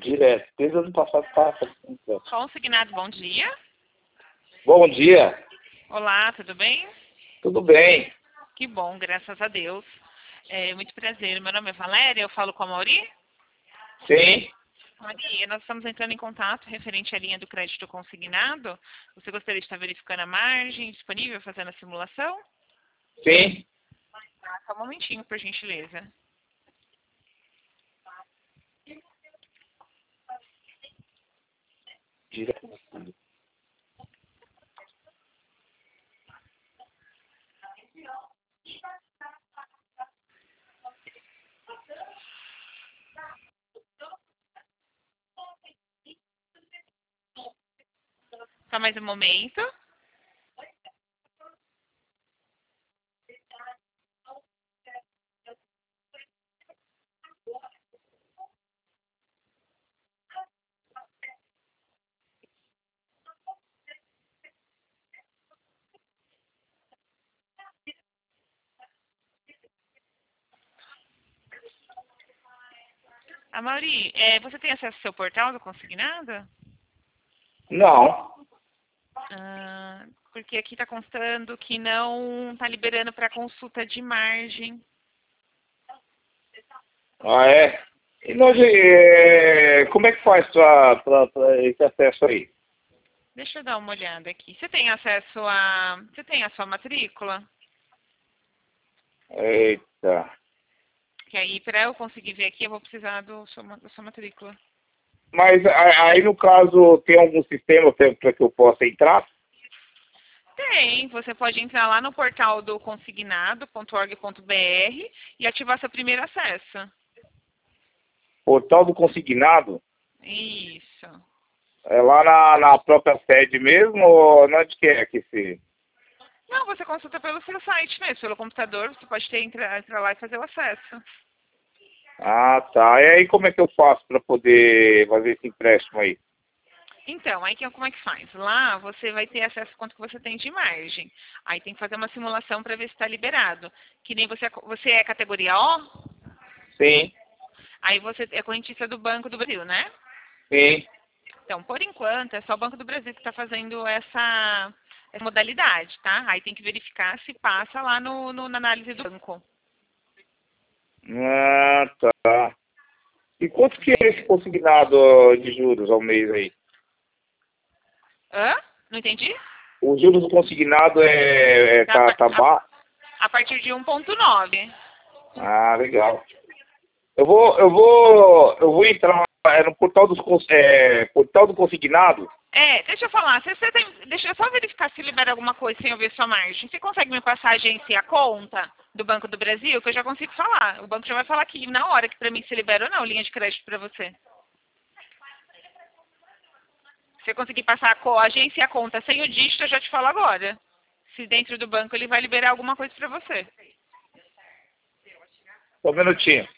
Direto. Desde o ano passado passa. Consignado, bom dia. Bom dia. Olá, tudo bem? Tudo bem? Que bom, graças a Deus. Muito prazer, meu nome é Valéria, eu falo com a Mauri. Sim. Mauri, nós estamos entrando em contato referente à linha do crédito consignado. Você gostaria de estar verificando a margem disponível, fazendo a simulação? Sim. Só um momentinho, por gentileza. Direto. Só mais um momento. Mauri, você tem acesso ao seu portal do consignado? Não. Porque aqui está constando que não está liberando para consulta de margem. Ah, é? E nós, como é que faz para esse acesso aí? Deixa eu dar uma olhada aqui. Você tem acesso a... Você tem a sua matrícula? Eita. Que aí, para eu conseguir ver aqui, eu vou precisar da sua matrícula. Mas aí, no caso, tem algum sistema para que eu possa entrar? Tem. Você pode entrar lá no portal do consignado.org.br e ativar seu primeiro acesso. Portal do consignado? Isso. É lá na própria sede mesmo ou onde que é que se... Não, você consulta pelo seu site mesmo, pelo computador. Você pode entrar lá e fazer o acesso. Ah, tá. E aí como é que eu faço para poder fazer esse empréstimo aí? Então, aí como é que faz? Lá você vai ter acesso a quanto que você tem de margem. Aí tem que fazer uma simulação para ver se está liberado. Que nem você é categoria O? Sim, Aí você é correntista do Banco do Brasil, né? sim. Então, por enquanto, é só o Banco do Brasil que está fazendo essa modalidade, tá? Aí tem que verificar se passa lá na análise do banco. Ah, tá. E quanto que é esse Entendeu? consignado de juros ao mês aí? Hã? Não entendi? O juros do consignado A, par- tá a- baixo? a partir de 1,9. Ah, legal. Eu vou entrar no portal portal do consignado. Deixa eu falar, deixa eu só verificar se libera alguma coisa sem eu ver sua margem. Você consegue me passar a agência e a conta do Banco do Brasil, que eu já consigo falar. O banco já vai falar aqui na hora que para mim se libera ou não, linha de crédito para você. Se eu conseguir passar a agência e a conta sem o dígito, eu já te falo agora. Se dentro do banco ele vai liberar alguma coisa para você. Só um minutinho.